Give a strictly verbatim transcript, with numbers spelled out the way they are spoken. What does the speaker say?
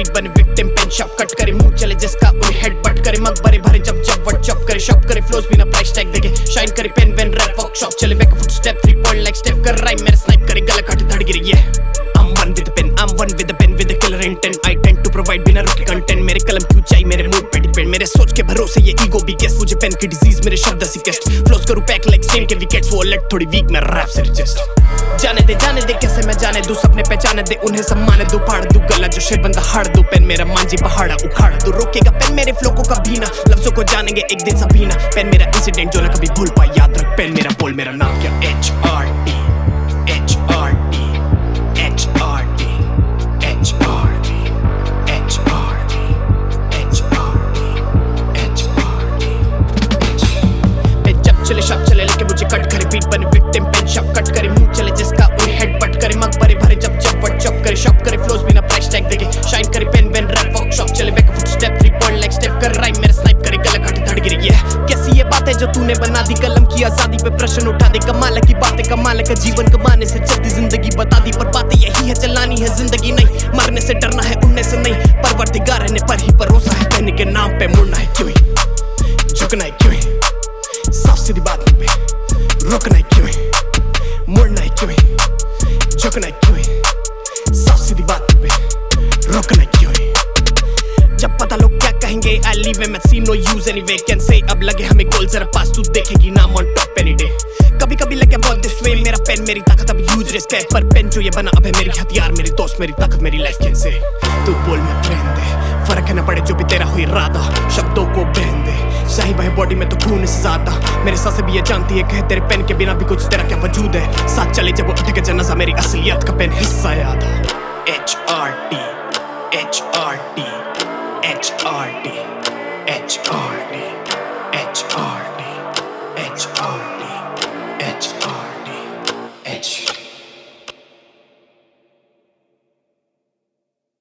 Beat बने victim pen shop cut करे मुंह चले जिसका उन्हें हेड बट करे मग भरे भरे जब जब व्हाट चॉप करे शॉप करे फ्लोज बिना प्राइस टैग देके शाइन करे पेन वेन रैप वर्कशॉप चले back foot step three point like step कर राइम मेरे स्नाइप करे गला काट धड़ गिरे ये I'm one with the pen, I'm one with the pen with the killer intent. I tend to provide बिना रुके कंटेंट. मेरे कलम क्यों चाहिए मेरे मूड पे डिपेंड. मेरे सोच के भरोसे ये ईगो भी गेस्ट. मुझे पेन की डिजीज मेरे शब्द सिकेस्ट. फ्लोस करूँ पैक लाइक स्टेन के विकेट्स. वो अलर्ट थोड़ी वीक मैं रैप से रिजेस्ट. जाने दे जाने दे कैसे मैं जाने दूं सपने पहचाने दे उन्हें सम्मान दूं फाड़ दूं गला जो शेर बंदा हाड़ दूं पेन मेरा मांझी पहाड़ा उखाड़ दूं रोकेगा पेन मेरे फ्लो को कभी ना लफ्जों को जानेंगे एक दिन सभी ना पेन मेरा इंसिडेंट जो ना कभी भूल पाए याद रख पेन मेरा बोल मेरा नाम क्या H R T H R T H R T H R T H R T H R T H R T जब चले शब चले लेके मुझे कट करे बीट बने विक्टिम पेन शॉप कट करे मुंह चले जिसका उन्हें हेड बट करे मग भरे भरे जब जब व्हाट चॉप करे शॉप करे फ्लोज बिना प्राइस टैग देके शाइन करे पेन वेन रैप वर्कशॉप चले back foot step three point like step कर राइम मेरे स्नाइप करे गला काट धड़ गिरे ये कैसी ये बात है जो तूने बना दी कलम की आजादी पे प्रश्न उठा दे कमाल की बातें कमाल का जीवन कमाने से चलती जिंदगी बता दी पर बातें यही है चलानी है जिंदगी नहीं मरने से डरना है उड़ने से नहीं परवरदिगार रहने पर ही भरोसा है कहने के नाम पे मुड़ना है क्यों झुकना है क्यों साफ सीधी बात पे रुकना है क्यों मुड़ना है क्यों झुकना है क्यों साफ सीधी बात पे रुकना है क्यों जब पता लोग क्या कहेंगे I leave him at sea no use anyway can say अब लगे हमें गोल जरा पास तू देखेगी नाम on top any day कभी कभी लगे बहुत this way मेरा पेन मेरी ताकत अब यूज रिस्क है पर पेन जो ये बना अब है मेरी हथियार मेरी दोस्त मेरी ताकत मेरी लाइफ कैन से तू बोल मैं प्रेम दे फर्क है ना पड़े जो भी तेरा हुई इरादा शब्दों को बहन दे सही भाई बॉडी में तो खून से ज्यादा मेरे सांसें भी ये जानती है कह तेरे पेन के बिना भी कुछ तेरा क्या वजूद है साथ चले जब वो उठ के जनाजा मेरी असलियत का पेन हिस्सा याद H R T H R T H R T H R T H R T H R T H R